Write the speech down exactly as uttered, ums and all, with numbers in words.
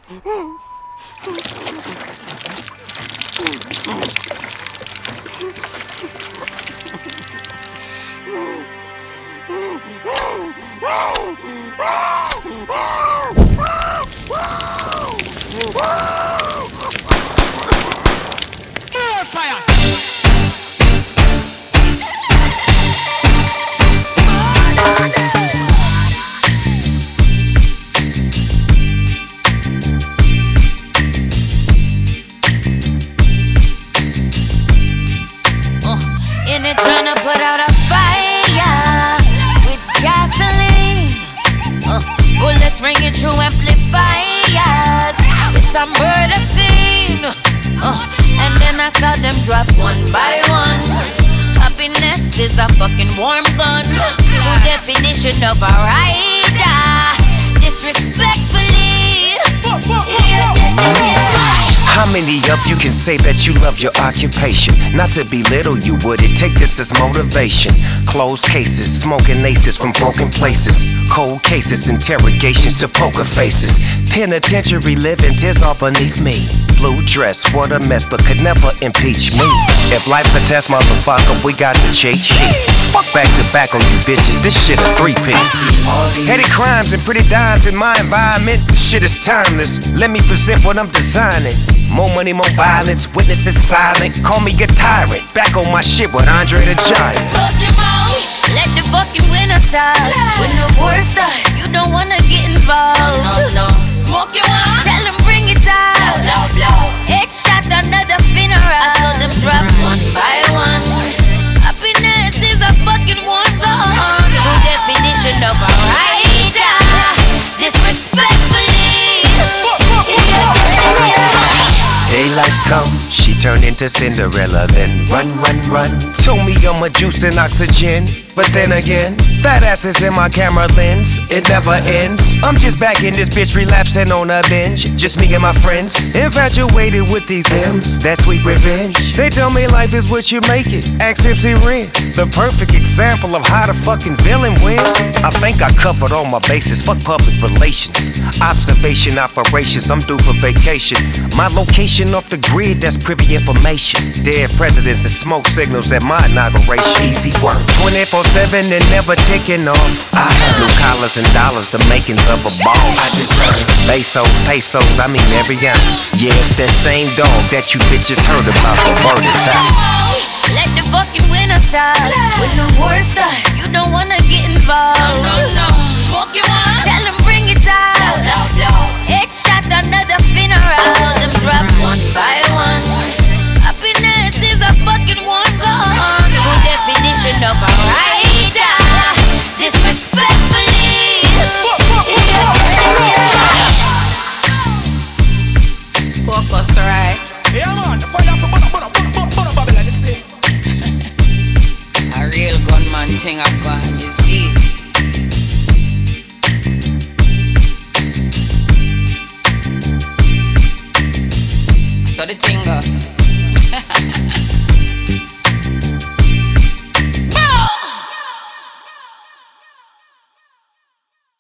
In it tryna put out a fire with gasoline. Uh, bullets ringing through amplifiers. With some murder scene. Uh, and then I saw them drop one by one. Happiness is a fucking warm gun. True definition of a rider. Disrespectfully. Yeah, yeah, yeah. How many of you can say that you love your occupation? Not to belittle you, would it take this as motivation? Closed cases, smoking aces from broken places. Cold cases, interrogations to poker faces. Penitentiary living, tears all beneath me. Blue dress, what a mess, but could never impeach me. If life's a test, motherfucker, we got the cheat sheet. Fuck back to back on you bitches, this shit a three-piece. Petty crimes and pretty dimes in my environment. This shit is timeless, let me present what I'm designing. More money, more violence, witnesses silent. Call me a tyrant, back on my shit with Andre the Giant. Close your mouth, let the fucking winner start. When the war start, you don't wanna get involved. No, no, no. Smoke your one, tell them bring it down. Blow, blow, blow. Headshot, another funeral. I saw them drop one by one. Happiness is a fucking warm gun. True definition of a rider. Disrespectfully. Daylight come, she turned into Cinderella. Then run, run, run. Told me I'm a juice and oxygen. But then again, fat asses in my camera lens. It never ends. I'm just back in this bitch relapsing on a binge. Just me and my friends, infatuated with these M's. That sweet revenge. They tell me life is what you make it. Ask M C Ren, the perfect example of how the fucking villain wins. I think I covered all my bases. Fuck public relations. Observation operations, I'm due for vacation. My location off the grid, that's privy information. Dead presidents and smoke signals at my inauguration. Easy work, twenty-four seven and never ticking off. I have blue collars and dollars, the makings of a boss. I just heard pesos, pesos, I mean every ounce. Yeah, it's that same dog that you bitches heard about. The word is out. Let the fucking winner start. When the war start, you don't wanna get involved. No, no, no. Smoke your one, tell them bring it down. Blow, blow, blow. Headshot, another funeral. I saw them drop one by one. Happiness is a fucking warm gun. True definition of a rider. Disrespectfully. Focus, right? Yeah, man, the fire for butter, butter, butter, butter, Babylon, you see. A real gunman thing I've got, you see. So the thing go.